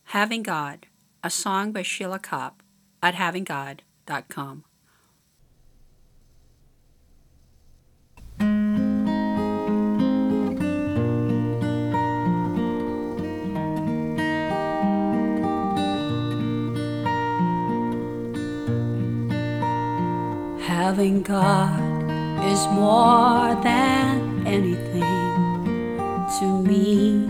Having God, a song by Sheila Kopp at havinggod.com. Having God is more than anything to me.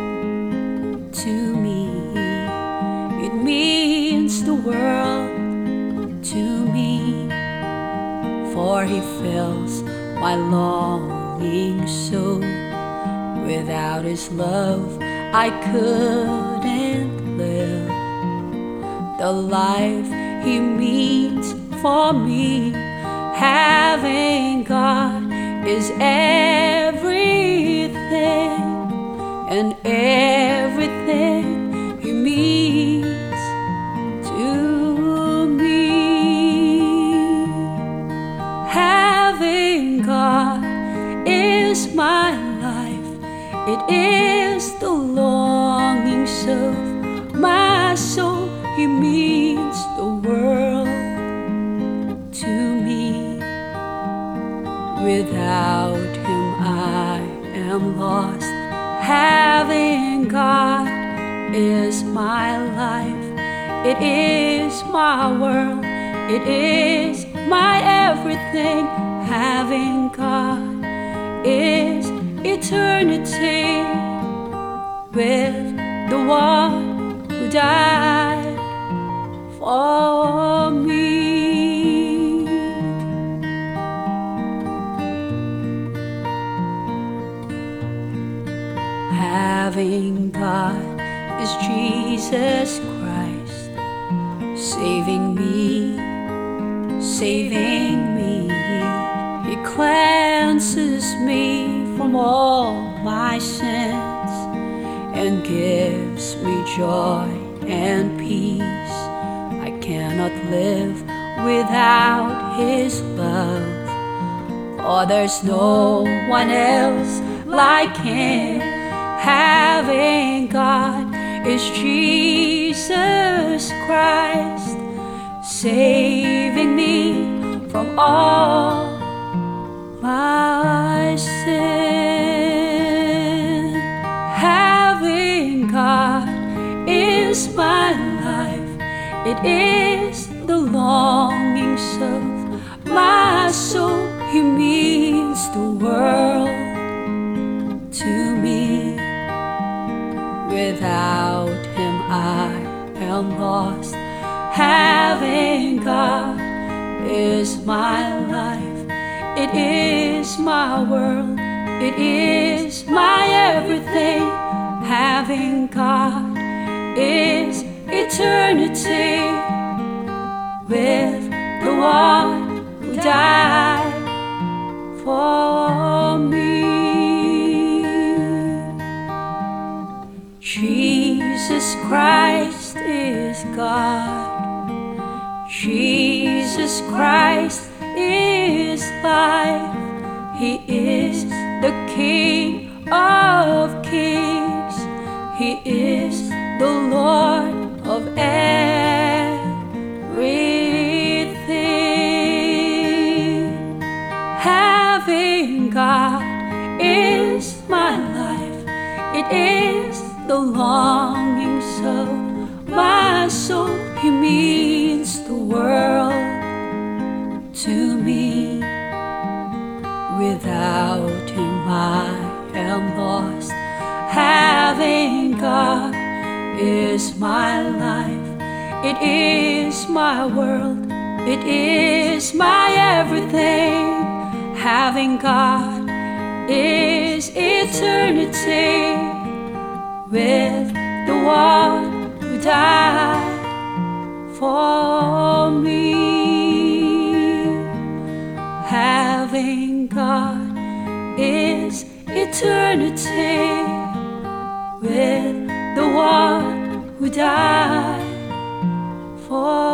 It means the world to me, for He fills my longing soul. Without His love I couldn't live the life He means for me. Having God is everything, and everything He means to me. Having God is my life. It is the longings of my soul. He means the world to me. Without Him I am lost. Having God is my life. It is my world. It is my everything. Having God is eternity with the one who died for me. Having God is Jesus Christ, saving me, saving me. He cleanses me from all my sins and gives me joy and peace. I cannot live without His love, for there's no one else like Him. Having God is Jesus Christ, saving me from all my sin. Having God is my life. It is the longings of my soul. He means the world to me. Without Him I am lost. Having God is my life. It is my world. It is my everything. Having God is eternity with the one who died for me. Jesus Christ is God. Jesus Christ is life. He is the King of kings. He is the Lord of everything. Having God is my life. It is the longings of my soul. He means the world to me. Without Him I am lost. Having God is my life. It is my world. It is my everything. Having God is eternity with the one who died for me. Having God is eternity with the one who died for